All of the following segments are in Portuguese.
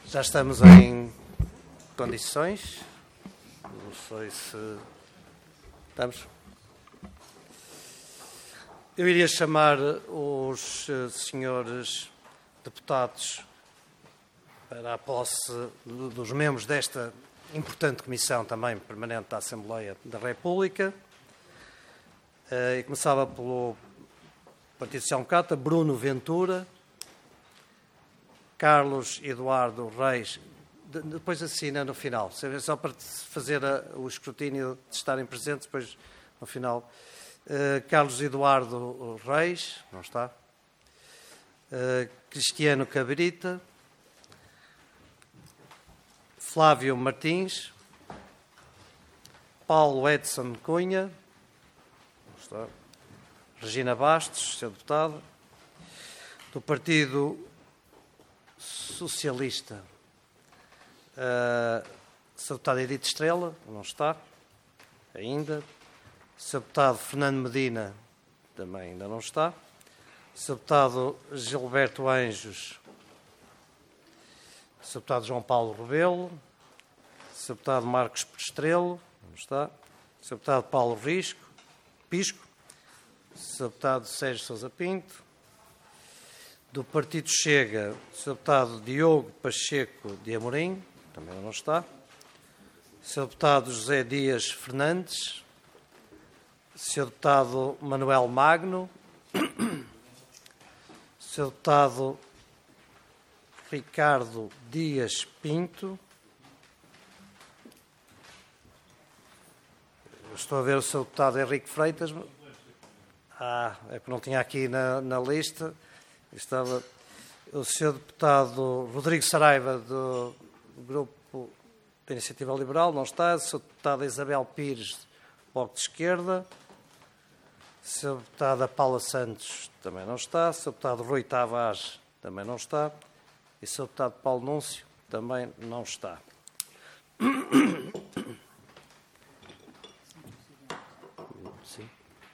Já estamos em condições. Não sei se estamos. Eu iria chamar os senhores deputados para a posse dos membros desta importante comissão também permanente da Assembleia da República. E começava pelo Partido Social Democrata, Bruno Ventura, Carlos Eduardo Reis, depois assina no final, só para fazer o escrutínio de estarem presentes, depois no final. Carlos Eduardo Reis, não está. Cristiano Cabrita, Flávio Martins, Paulo Edson Cunha, não está. Regina Bastos, Sr. Deputado, do Partido Socialista, Sr. Deputado Edith Estrela, não está, ainda. Sr. Deputado Fernando Medina, também ainda não está. Sr. Deputado Gilberto Anjos, Sr. Deputado João Paulo Rebelo, Sr. Deputado Marcos Pestrelo, não está. Sr. Deputado Paulo Pisco, Sr. Deputado Sérgio Sousa Pinto, do Partido Chega, Sr. Deputado Diogo Pacheco de Amorim, também não está. Sr. Deputado José Dias Fernandes, Sr. Deputado Manuel Magno, Sr. Deputado Ricardo Dias Pinto. Estou a ver o Sr. Deputado Henrique Freitas. É que não tinha aqui na lista. Estava o Sr. Deputado Rodrigo Saraiva, do Grupo da Iniciativa Liberal, não está. O Sr. Deputado Isabel Pires, do Bloco de Esquerda. O Sr. Deputado Paula Santos, também não está. O Sr. Deputado Rui Tavares, também não está. E o Sr. Deputado Paulo Núncio, também não está. Sim.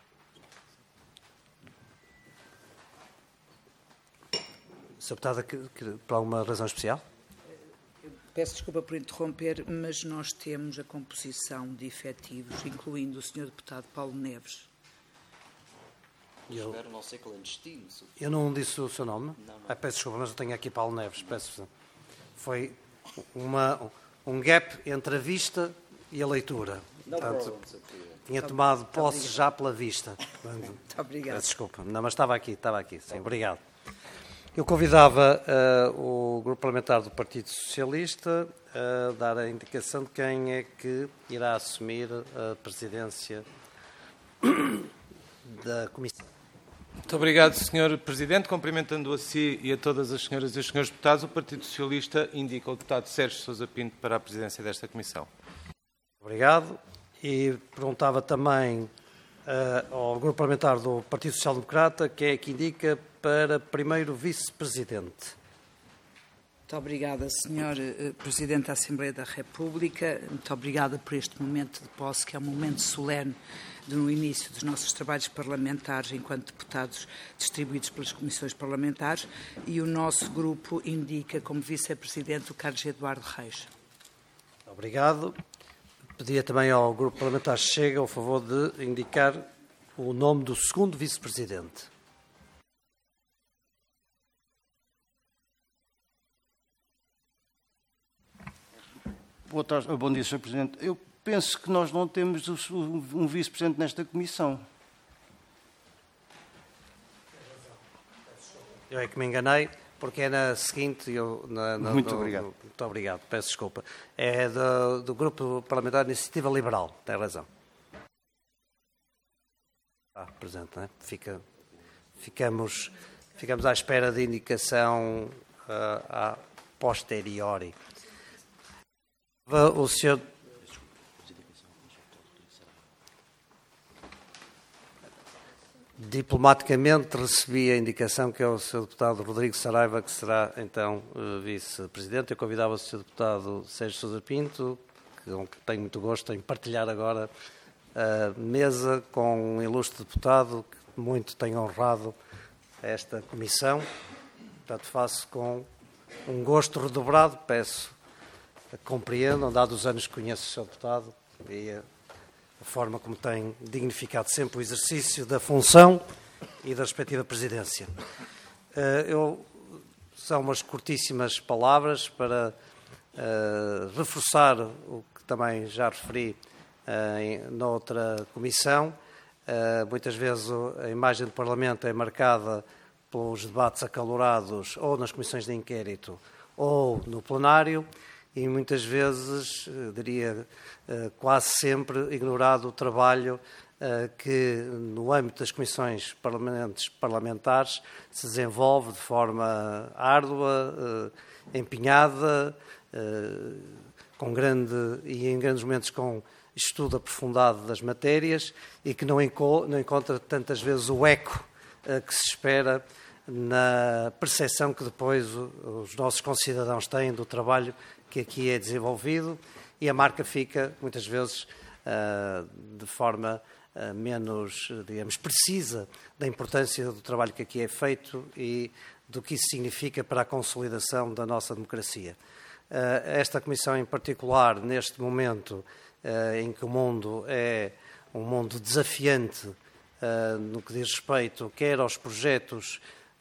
Sr. Deputado, por alguma razão especial? Peço desculpa por interromper, mas nós temos a composição de efetivos, incluindo o Sr. Deputado Paulo Neves. Espero não ser clandestino. Eu não disse o seu nome? Não. Peço desculpa, mas eu tenho aqui Paulo Neves. Foi um gap entre a vista e a leitura. Portanto, tinha tomado posse já pela vista. Muito obrigado. Peço desculpa. Não, mas estava aqui. Sim, obrigado. Eu convidava o Grupo Parlamentar do Partido Socialista a dar a indicação de quem é que irá assumir a presidência da Comissão. Muito obrigado, Sr. Presidente. Cumprimentando a si e a todas as senhoras e os senhores deputados, o Partido Socialista indica o deputado Sérgio Sousa Pinto para a presidência desta Comissão. Obrigado. E perguntava também ao Grupo Parlamentar do Partido Social Democrata quem é que indica para primeiro vice-presidente. Muito obrigada, Sr. Presidente da Assembleia da República. Muito obrigada por este momento de posse, que é um momento solene no início dos nossos trabalhos parlamentares enquanto deputados distribuídos pelas comissões parlamentares, e o nosso grupo indica como vice-presidente o Carlos Eduardo Reis. Obrigado. Pedia também ao Grupo Parlamentar Chega o favor de indicar o nome do segundo vice-presidente. Bom dia, Sr. Presidente. Eu penso que nós não temos um vice-presidente nesta comissão. Eu é que me enganei, porque é na seguinte... Muito obrigado. Muito obrigado, peço desculpa. É do Grupo Parlamentar de Iniciativa Liberal, tem razão. Presente, não é? Ficamos à espera de indicação a posteriori. O senhor... Diplomaticamente recebi a indicação que é o Sr. Deputado Rodrigo Saraiva, que será então vice-presidente. Eu convidava o Sr. Deputado Sérgio Sousa Pinto, com que tenho muito gosto em partilhar agora a mesa com um ilustre deputado que muito tem honrado esta comissão. Portanto, faço com um gosto redobrado, peço que compreendam, dados os anos que conheço o Sr. Deputado e a forma como tem dignificado sempre o exercício da função e da respectiva presidência. São umas curtíssimas palavras para reforçar o que também já referi noutra comissão. Muitas vezes a imagem do Parlamento é marcada pelos debates acalorados ou nas comissões de inquérito ou no plenário e muitas vezes, diria quase sempre, ignorado o trabalho que no âmbito das comissões parlamentares se desenvolve de forma árdua, empenhada, em grandes momentos com estudo aprofundado das matérias e que não encontra tantas vezes o eco que se espera na percepção que depois os nossos concidadãos têm do trabalho que aqui é desenvolvido e a marca fica, muitas vezes, de forma menos, digamos, precisa da importância do trabalho que aqui é feito e do que isso significa para a consolidação da nossa democracia. Esta Comissão em particular, neste momento em que o mundo é um mundo desafiante no que diz respeito quer aos projetos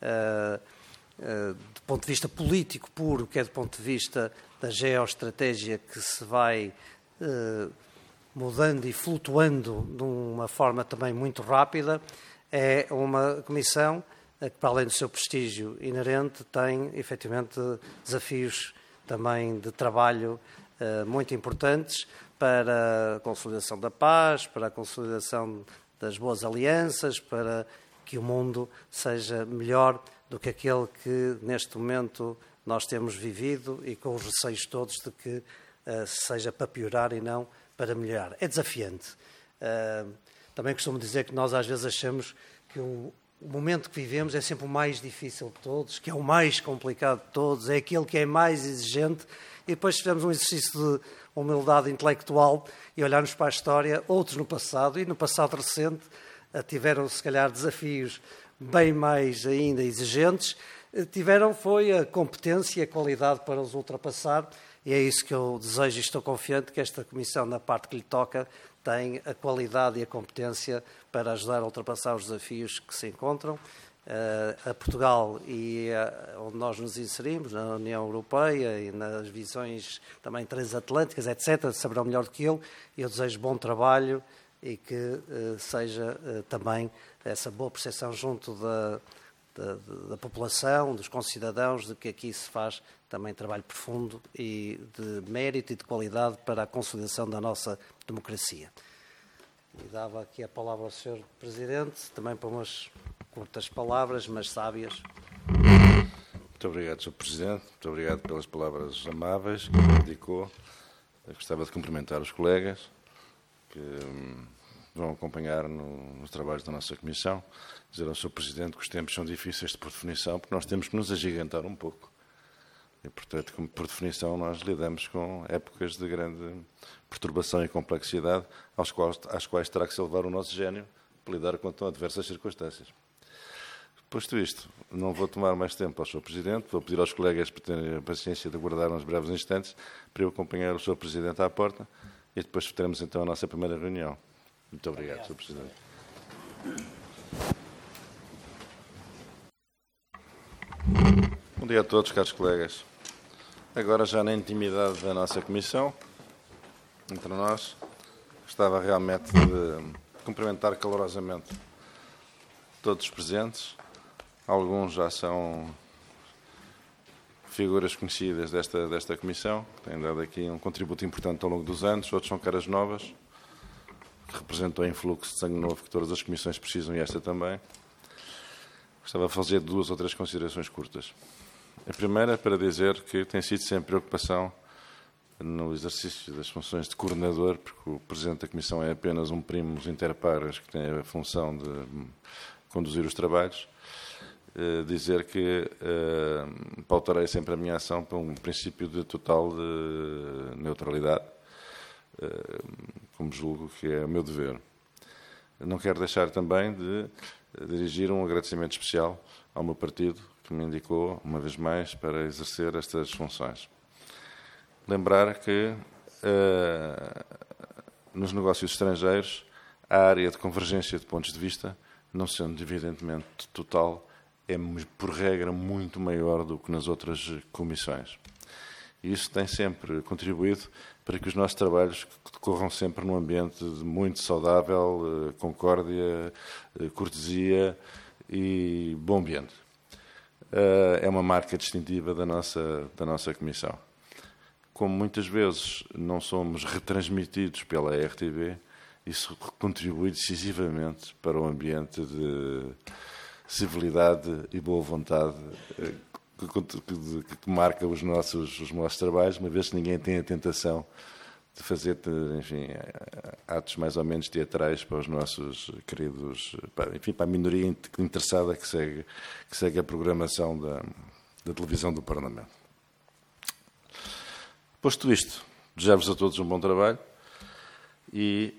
do ponto de vista político puro, quer do ponto de vista da geoestratégia que se vai mudando e flutuando de uma forma também muito rápida, é uma comissão que, para além do seu prestígio inerente, tem efetivamente desafios também de trabalho muito importantes para a consolidação da paz, para a consolidação das boas alianças, para que o mundo seja melhor do que aquele que neste momento nós temos vivido e com os receios todos de que seja para piorar e não para melhorar. É desafiante. Também costumo dizer que nós às vezes achamos que o momento que vivemos é sempre o mais difícil de todos, que é o mais complicado de todos, é aquele que é mais exigente e depois fizemos um exercício de humildade intelectual e olharmos para a história, outros no passado e no passado recente tiveram se calhar desafios bem mais ainda exigentes, foi a competência e a qualidade para os ultrapassar e é isso que eu desejo e estou confiante que esta Comissão, na parte que lhe toca, tem a qualidade e a competência para ajudar a ultrapassar os desafios que se encontram. A Portugal e onde nós nos inserimos, na União Europeia e nas visões também transatlânticas, etc., saberão melhor do que eu. Eu desejo bom trabalho e que seja também essa boa percepção junto da população, dos concidadãos, de que aqui se faz também trabalho profundo e de mérito e de qualidade para a consolidação da nossa democracia. E dava aqui a palavra ao Sr. Presidente, também para umas curtas palavras, mas sábias. Muito obrigado, Sr. Presidente. Muito obrigado pelas palavras amáveis que me dedicou. Eu gostava de cumprimentar os colegas que vão acompanhar nos trabalhos da nossa Comissão. Dizer ao Sr. Presidente que os tempos são difíceis por definição, porque nós temos que nos agigantar um pouco. E, portanto, por definição, nós lidamos com épocas de grande perturbação e complexidade, às quais terá que se elevar o nosso gênio para lidar com tão adversas circunstâncias. Posto isto, não vou tomar mais tempo ao Sr. Presidente, vou pedir aos colegas para terem a paciência de aguardar uns breves instantes para eu acompanhar o Sr. Presidente à porta e depois teremos então a nossa primeira reunião. Muito obrigado, Sr. Presidente. Bom dia a todos, caros colegas. Agora, já na intimidade da nossa Comissão, entre nós, gostava realmente de cumprimentar calorosamente todos os presentes. Alguns já são figuras conhecidas desta Comissão, que têm dado aqui um contributo importante ao longo dos anos, outros são caras novas, que representam o influxo de sangue novo que todas as comissões precisam e esta também. Gostava de fazer 2 ou 3 considerações curtas. A primeira para dizer que tem sido sempre preocupação no exercício das funções de coordenador, porque o Presidente da Comissão é apenas um primus inter pares que tem a função de conduzir os trabalhos, dizer que pautarei sempre a minha ação para um princípio de total de neutralidade, como julgo que é o meu dever. Não quero deixar também de dirigir um agradecimento especial ao meu partido, que me indicou, uma vez mais, para exercer estas funções. Lembrar que nos negócios estrangeiros a área de convergência de pontos de vista, não sendo evidentemente total, é, por regra, muito maior do que nas outras comissões. E isso tem sempre contribuído para que os nossos trabalhos decorram sempre num ambiente muito saudável, concórdia, cortesia e bom ambiente. É uma marca distintiva da nossa comissão. Como muitas vezes não somos retransmitidos pela RTP, isso contribui decisivamente para o ambiente de civilidade e boa vontade que marca os nossos trabalhos, uma vez que ninguém tem a tentação de fazer, enfim, atos mais ou menos teatrais para os nossos queridos, enfim, para a minoria interessada que segue a programação da televisão do Parlamento. Posto isto, desejo-vos a todos um bom trabalho e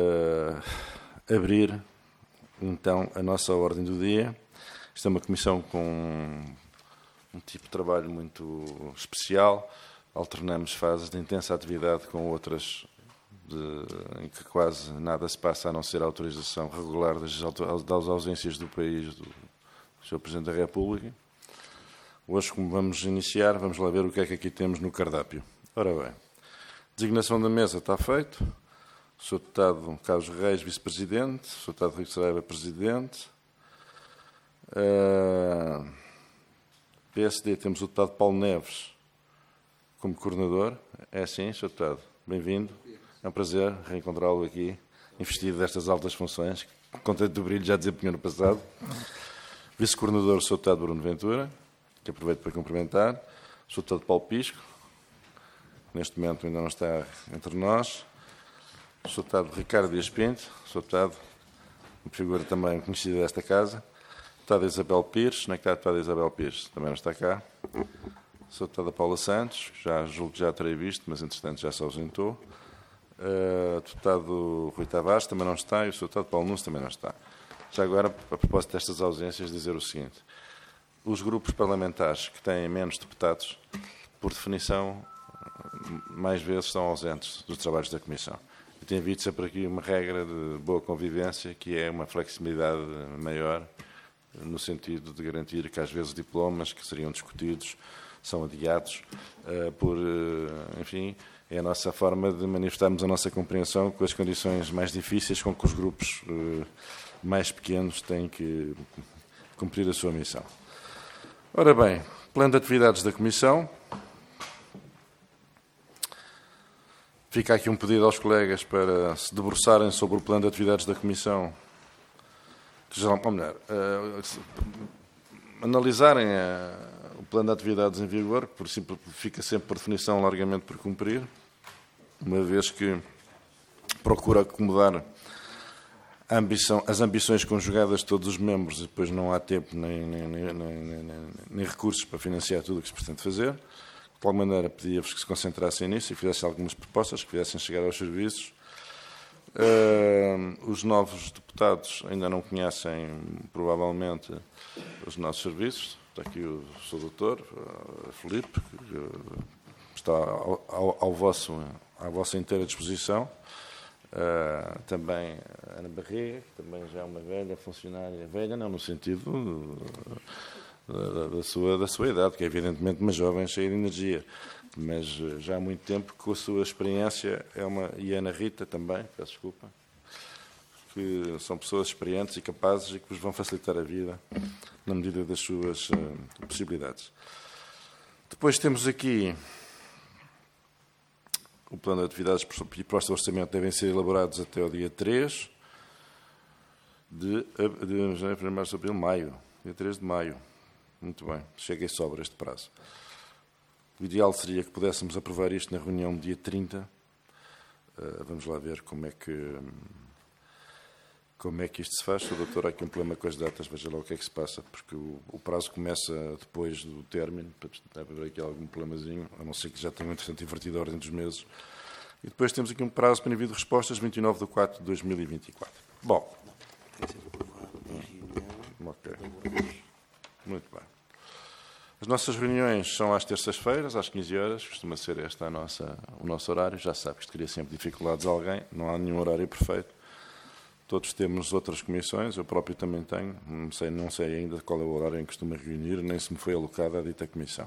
abrir, então, a nossa ordem do dia. Esta é uma comissão com um tipo de trabalho muito especial. Alternamos fases de intensa atividade com outras em que quase nada se passa a não ser a autorização regular das ausências do país do Sr. Presidente da República. Hoje, como vamos iniciar, vamos lá ver o que é que aqui temos no cardápio. Ora bem, designação da mesa está feito. O Sr. Deputado Carlos Reis, Vice-Presidente. O Sr. Deputado Rodrigo Saraiva, Presidente. PSD, temos o Deputado Paulo Neves como coordenador. É assim, Sr. Deputado? Bem-vindo. É um prazer reencontrá-lo aqui, investido destas altas funções. Contente do brilho, já desempenhou no passado. Vice-coordenador, o Sr. Deputado Bruno Ventura, que aproveito para cumprimentar. O Sr. Deputado Paulo Pisco, que neste momento ainda não está entre nós. O Sr. Deputado Ricardo Dias Pinto, o Sr. Deputado, uma figura também conhecida desta casa. O Deputado Isabel Pires, onde é que está a Deputada Isabel Pires? Também não está cá. O Sr. Deputado Paula Santos, que julgo que já terei visto, mas entretanto já se ausentou. O Deputado Rui Tavares também não está e o Sr. Deputado Paulo Nunes também não está. Já agora, a propósito destas ausências, dizer o seguinte. Os grupos parlamentares que têm menos deputados, por definição, mais vezes são ausentes dos trabalhos da Comissão. E tem havido sempre aqui uma regra de boa convivência, que é uma flexibilidade maior, no sentido de garantir que, às vezes, diplomas que seriam discutidos são adiados enfim, é a nossa forma de manifestarmos a nossa compreensão com as condições mais difíceis com que os grupos mais pequenos têm que cumprir a sua missão. Ora bem, plano de atividades da Comissão. Fica aqui um pedido aos colegas para se debruçarem sobre o plano de atividades da Comissão, ou melhor, analisarem o plano de atividades em vigor, fica sempre por definição largamente por cumprir, uma vez que procura acomodar as ambições conjugadas de todos os membros e depois não há tempo nem recursos para financiar tudo o que se pretende fazer. De alguma maneira, pedia-vos que se concentrassem nisso e fizessem algumas propostas, que fizessem chegar aos serviços. Os novos deputados ainda não conhecem, provavelmente, os nossos serviços. Está aqui o Sr. Doutor Filipe, que está à vossa inteira disposição. Também Ana Barriga, que também já é uma velha funcionária, velha não no sentido da sua idade, que é evidentemente uma jovem cheia de energia, mas já há muito tempo com a sua experiência, e a Ana Rita também, peço desculpa, que são pessoas experientes e capazes e que vos vão facilitar a vida na medida das suas possibilidades. Depois temos aqui o plano de atividades e proposta de orçamento devem ser elaborados até o dia 3 de março, abril, maio. Dia 3 de maio. Muito bem, cheguei sobre este prazo. O ideal seria que pudéssemos aprovar isto na reunião do dia 30. Vamos lá ver como é que isto se faz. O doutor, há aqui um problema com as datas, veja lá o que é que se passa, porque o prazo começa depois do término, deve haver aqui algum problemazinho, a não ser que já tenham, entretanto, invertido a ordem dos meses. E depois temos aqui um prazo para envio de respostas, 29/4/2024. Bom. Ok. Muito bem. As nossas reuniões são às terças-feiras, às 15 horas, costuma ser este o nosso horário. Já sabe que isto cria sempre dificuldades a alguém, não há nenhum horário perfeito. Todos temos outras comissões, eu próprio também tenho, não sei ainda qual é o horário em que costumo reunir, nem se me foi alocada a dita comissão.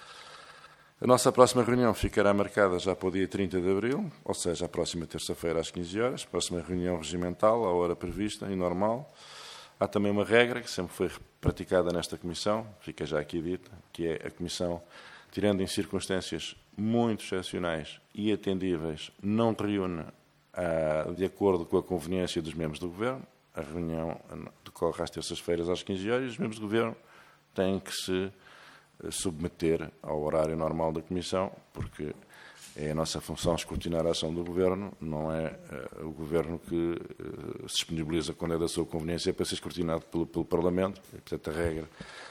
A nossa próxima reunião ficará marcada já para o dia 30 de abril, ou seja, a próxima terça-feira às 15 horas, próxima reunião regimental, à hora prevista e normal. Há também uma regra que sempre foi praticada nesta comissão, fica já aqui dita, que é a comissão, tirando em circunstâncias muito excepcionais e atendíveis, não reúne de acordo com a conveniência dos membros do Governo. A reunião decorre às terças-feiras às 15 horas e os membros do Governo têm que se submeter ao horário normal da Comissão, porque é a nossa função escrutinar a ação do Governo, não é o Governo que se disponibiliza quando é da sua conveniência para ser escrutinado pelo Parlamento. E, portanto, a regra,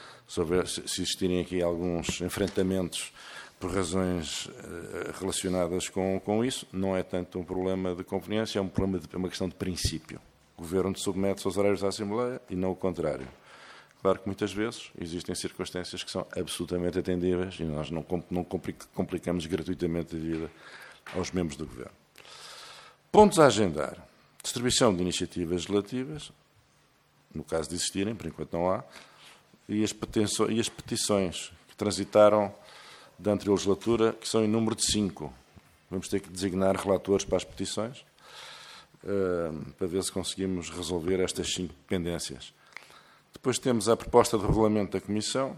se existirem aqui alguns enfrentamentos por razões relacionadas com isso, não é tanto um problema de conveniência, é uma questão de princípio. O Governo submete-se aos horários da Assembleia e não o contrário. Claro que muitas vezes existem circunstâncias que são absolutamente atendíveis e nós não complicamos gratuitamente a vida aos membros do Governo. Pontos a agendar. Distribuição de iniciativas legislativas, no caso de existirem, por enquanto não há, e as petições que transitaram da anterior legislatura, que são em número de 5. Vamos ter que designar relatores para as petições, para ver se conseguimos resolver estas 5 pendências. Depois temos a proposta de regulamento da Comissão.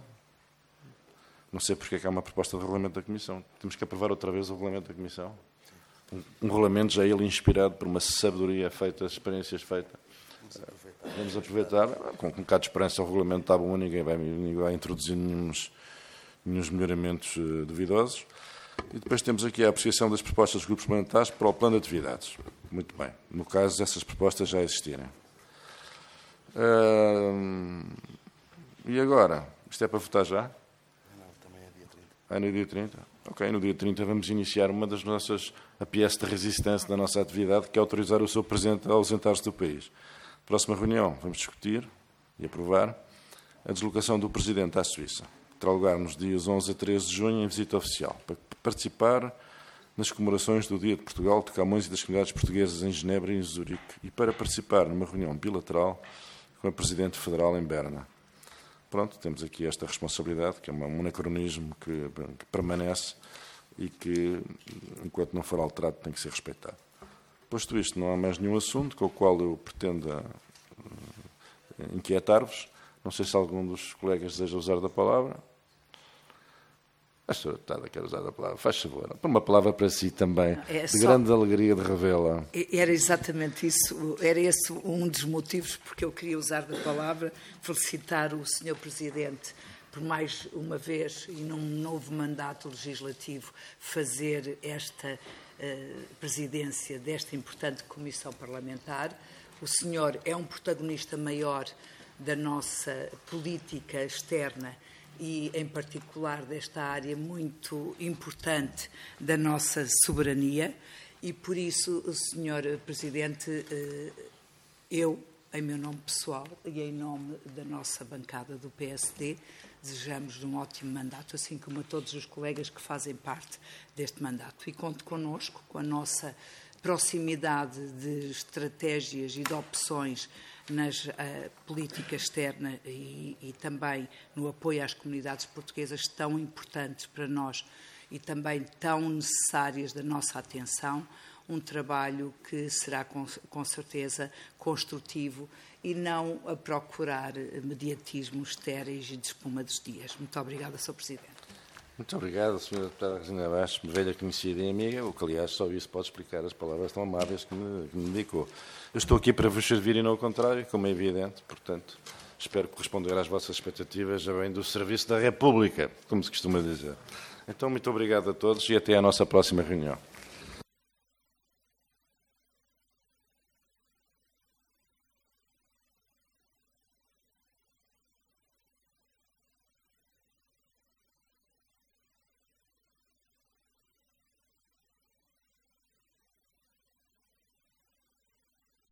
Não sei porque é que há uma proposta de regulamento da Comissão. Temos que aprovar outra vez o regulamento da Comissão. Um regulamento já ele inspirado por uma sabedoria feita, experiências feitas. Vamos aproveitar. Com um bocado de esperança o regulamento está bom, ninguém vai introduzir nenhums melhoramentos duvidosos. E depois temos aqui a apreciação das propostas dos grupos parlamentares para o plano de atividades. Muito bem. No caso, essas propostas já existirem. E agora? Isto é para votar já? Não, também é dia 30. É no dia 30? Ok, no dia 30 vamos iniciar uma das nossas, a pièce de resistência da nossa atividade, que é autorizar o seu Presidente a ausentar-se do país. Próxima reunião, vamos discutir e aprovar a deslocação do Presidente à Suíça, que terá lugar nos dias 11 a 13 de junho em visita oficial, para participar nas comemorações do Dia de Portugal, de Camões e das comunidades portuguesas em Genebra e em Zurique, e para participar numa reunião bilateral com a Presidente Federal em Berna. Pronto, temos aqui esta responsabilidade, que é um anacronismo que permanece e que, enquanto não for alterado, tem que ser respeitado. Posto isto, não há mais nenhum assunto com o qual eu pretenda inquietar-vos. Não sei se algum dos colegas deseja usar da palavra. A senhora deputada quer usar a palavra, faz favor. Por uma palavra para si também, de grande alegria de revê-la. Era exatamente isso, era esse um dos motivos porque eu queria usar da palavra, felicitar o Sr. Presidente por mais uma vez e num novo mandato legislativo fazer esta presidência desta importante comissão parlamentar. O senhor é um protagonista maior da nossa política externa e, em particular, desta área muito importante da nossa soberania. E, por isso, Sr. Presidente, eu, em meu nome pessoal e em nome da nossa bancada do PSD, desejamos um ótimo mandato, assim como a todos os colegas que fazem parte deste mandato. E conto connosco, com a nossa proximidade de estratégias e de opções na política externa e também no apoio às comunidades portuguesas tão importantes para nós e também tão necessárias da nossa atenção, um trabalho que será com certeza construtivo e não a procurar mediatismos estéreis e de espuma dos dias. Muito obrigada, Sr. Presidente. Muito obrigado, Sra. Deputada Regina Bastos, velha conhecida e amiga, o que, aliás, só isso pode explicar as palavras tão amáveis que me dedicou. Eu estou aqui para vos servir e não ao contrário, como é evidente, portanto, espero corresponder às vossas expectativas, já bem do serviço da República, como se costuma dizer. Então, muito obrigado a todos e até à nossa próxima reunião.